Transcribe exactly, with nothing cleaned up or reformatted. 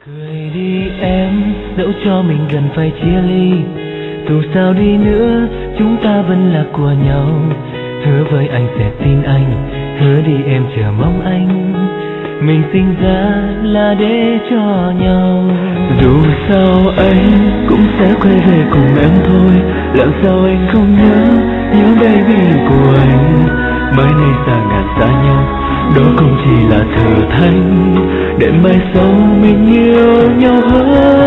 Cười đi em, dẫu cho mình gần phải chia ly, dù sao đi nữa chúng ta vẫn là của nhau. Hứa với anh sẽ tin anh, hứa đi em chờ mong anh. Mình sinh ra là để cho nhau. Dù sao anh cũng sẽ quay về cùng em thôi. Làm sao anh không nhớ, nhớ baby của anh. Mới nay xa ngàn xa nhau, đó cũng chỉ là thử thách để mai sau mình yêu nhau hơn.